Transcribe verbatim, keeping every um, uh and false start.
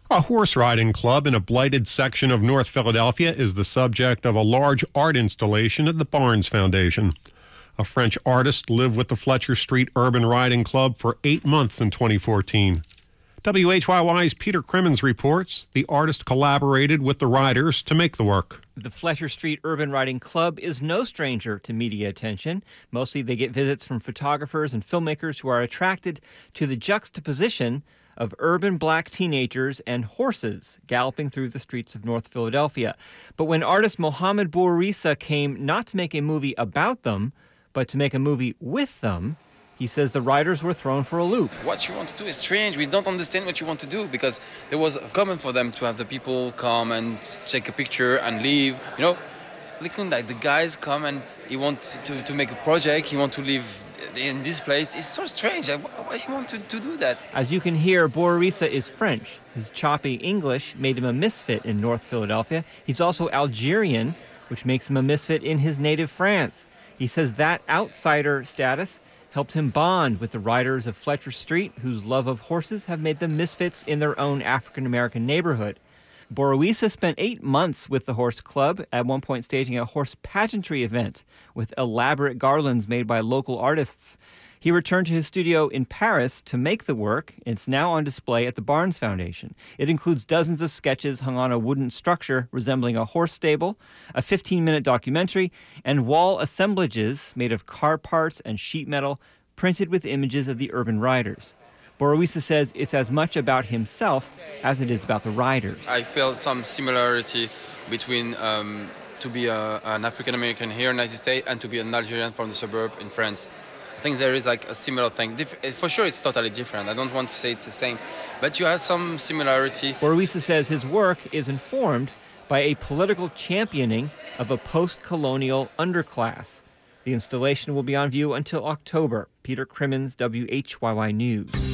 A horse riding club in a blighted section of North Philadelphia is the subject of a large art installation at the Barnes Foundation. A French artist lived with the Fletcher Street Urban Riding Club for eight months in twenty fourteen. W H Y Y's Peter Crimmins reports the artist collaborated with the riders to make the work. The Fletcher Street Urban Riding Club is no stranger to media attention. Mostly they get visits from photographers and filmmakers who are attracted to the juxtaposition of urban black teenagers and horses galloping through the streets of North Philadelphia. But when artist Mohamed Bouarissa came not to make a movie about them, but to make a movie with them, he says the riders were thrown for a loop. What you want to do is strange. We don't understand what you want to do because there was common for them to have the people come and take a picture and leave. You know, looking like the guys come and he want to, to make a project, he want to live in this place. It's so strange. Like, why he want to, to do that? As you can hear, Bouarissa is French. His choppy English made him a misfit in North Philadelphia. He's also Algerian, which makes him a misfit in his native France. He says that outsider status helped him bond with the riders of Fletcher Street, whose love of horses have made them misfits in their own African-American neighborhood. Bouarissa spent eight months with the horse club, at one point staging a horse pageantry event with elaborate garlands made by local artists. He returned to his studio in Paris to make the work. It's now on display at the Barnes Foundation. It includes dozens of sketches hung on a wooden structure resembling a horse stable, a fifteen-minute documentary, and wall assemblages made of car parts and sheet metal printed with images of the urban riders. Bouarissa says it's as much about himself as it is about the riders. I felt some similarity between um, to be a, an African-American here in the United States and to be an Algerian from the suburb in France. I think there is like a similar thing. Dif- for sure, it's totally different. I don't want to say it's the same, but you have some similarity. Bouarissa says his work is informed by a political championing of a post-colonial underclass. The installation will be on view until October. Peter Crimmins, W H Y Y News.